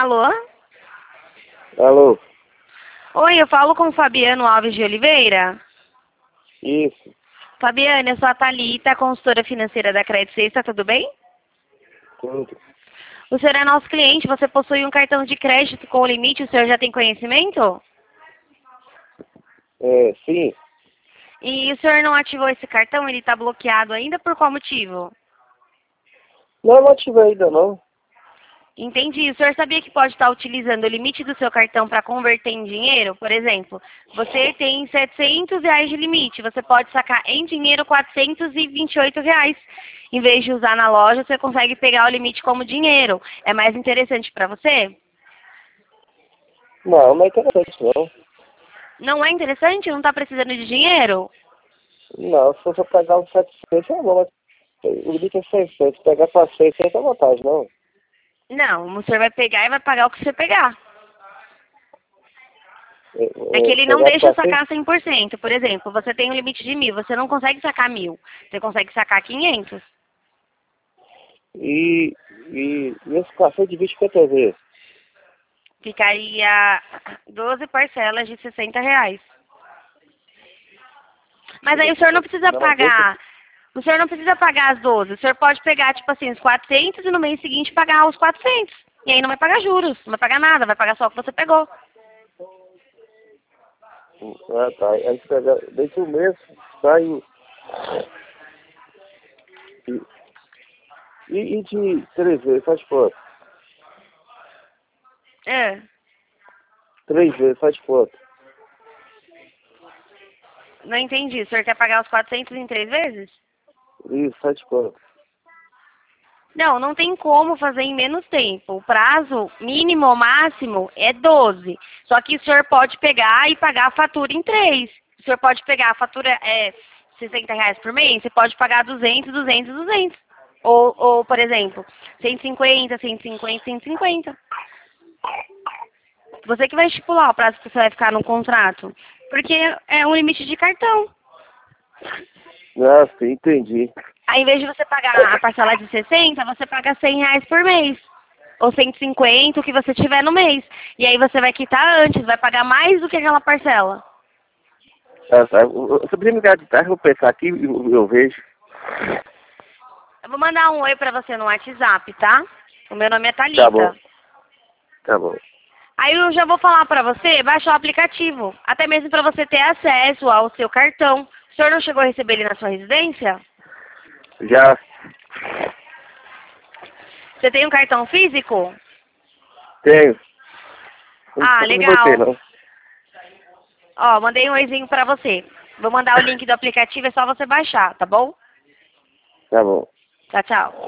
Alô? Alô? Oi, eu falo com o Fabiano Alves de Oliveira. Isso, Fabiano, eu sou a Thalita, consultora financeira da Credit Suisse, tá tudo bem? tudo. O senhor é nosso cliente, você possui um cartão de crédito com limite, o senhor já tem conhecimento? Sim. E o senhor não ativou esse cartão, ele está bloqueado ainda, por qual motivo? Não ativei ainda não. Entendi. O senhor sabia que pode estar utilizando o limite do seu cartão para converter em dinheiro? Por exemplo, você tem R$ 700 de limite, você pode sacar em dinheiro R$ 428. Em vez de usar na loja, você consegue pegar o limite como dinheiro. É mais interessante para você? Não é interessante não. Não é interessante? Não está precisando de dinheiro? Não, se você pegar um 700 é bom, mas o limite é 600. Se pegar para 600 é vantagem, não. Não, o senhor vai pegar e vai pagar o que você pegar. É que ele não Pegar deixa para 100 sacar 100%. Por exemplo, você tem um limite de 1.000, você não consegue sacar 1.000. Você consegue sacar 500. e esse café divide quantas vezes? Ficaria 12 parcelas de R$ 60. Mas aí o senhor não precisa Não, deixa. pagar. O senhor não precisa pagar as 12. O senhor pode pegar, tipo assim, os 400 e no mês seguinte pagar os 400. E aí não vai pagar juros, não vai pagar nada, vai pagar só o que você pegou. Ah, tá. Aí você pega, dentro do mês, sai o... E de 3 vezes, faz quanto? É. 3 vezes, faz quanto? Não entendi. O senhor quer pagar os 400 em 3 vezes? Isso, faz quanto? Não, não tem como fazer em menos tempo. O prazo mínimo ou máximo é 12. Só que o senhor pode pegar e pagar a fatura em 3. O senhor pode pegar a fatura R$ 60 por mês, você pode pagar 200, 200, 200. Ou por exemplo, 150, 150, 150. Você que vai estipular o prazo que você vai ficar no contrato. Porque é um limite de cartão. Ah, sim, entendi. Aí, em vez de você pagar a parcela de 60, você paga R$ 100 por mês. Ou 150, o que você tiver no mês. E aí você vai quitar antes, vai pagar mais do que aquela parcela. Tá. Você podia me ligar de tarde, eu vou pensar aqui e eu vejo. Eu vou mandar um oi pra você no WhatsApp, tá? O meu nome é Tá bom, Thalita. tá bom. Aí eu já vou falar pra você baixar o aplicativo. Até mesmo pra você ter acesso ao seu cartão. O senhor não chegou a receber ele na sua residência? Já Você tem um cartão físico? tenho. Ah, Não vou ter, legal. não. Ó, mandei um oizinho pra você. Vou mandar o link do aplicativo, é só você baixar, tá bom? Tá bom. Tchau, tchau.